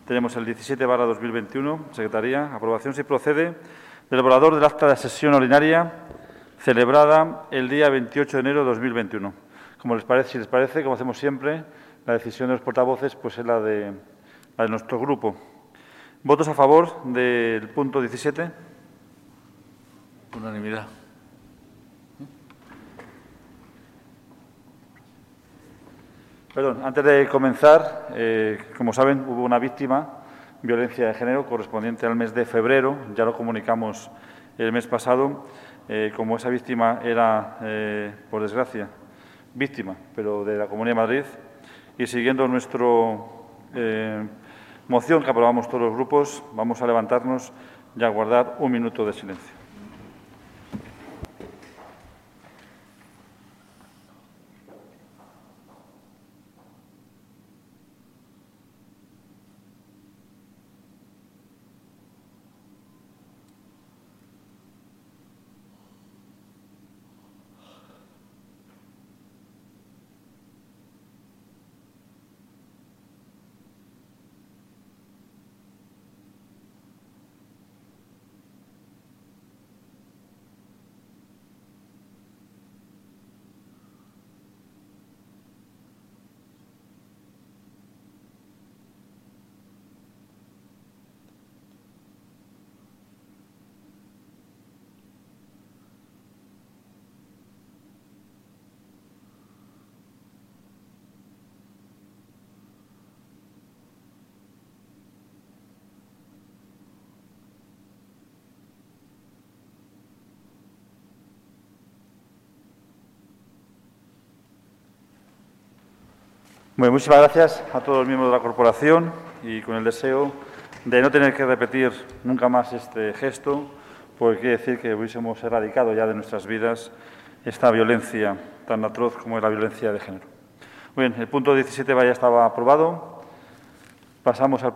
Tenemos el 17/2021, Secretaría. Aprobación, si procede, del borrador del acta de sesión ordinaria celebrada el día 28 de enero de 2021. Como les parece, si les parece, como hacemos siempre, la decisión de los portavoces pues es la de nuestro grupo. ¿Votos a favor del punto 17? Unanimidad. Perdón, antes de comenzar, como saben, hubo una víctima, violencia de género, correspondiente al mes de febrero. Ya lo comunicamos el mes pasado. Como esa víctima era, por desgracia, víctima, pero de la Comunidad de Madrid, y siguiendo nuestra moción que aprobamos todos los grupos, vamos a levantarnos y a guardar un minuto de silencio. Bueno, muchísimas gracias a todos los miembros de la corporación y con el deseo de no tener que repetir nunca más este gesto, porque quiere decir que hubiésemos erradicado ya de nuestras vidas esta violencia tan atroz como es la violencia de género. Muy bien, el punto 17 ya estaba aprobado. Pasamos al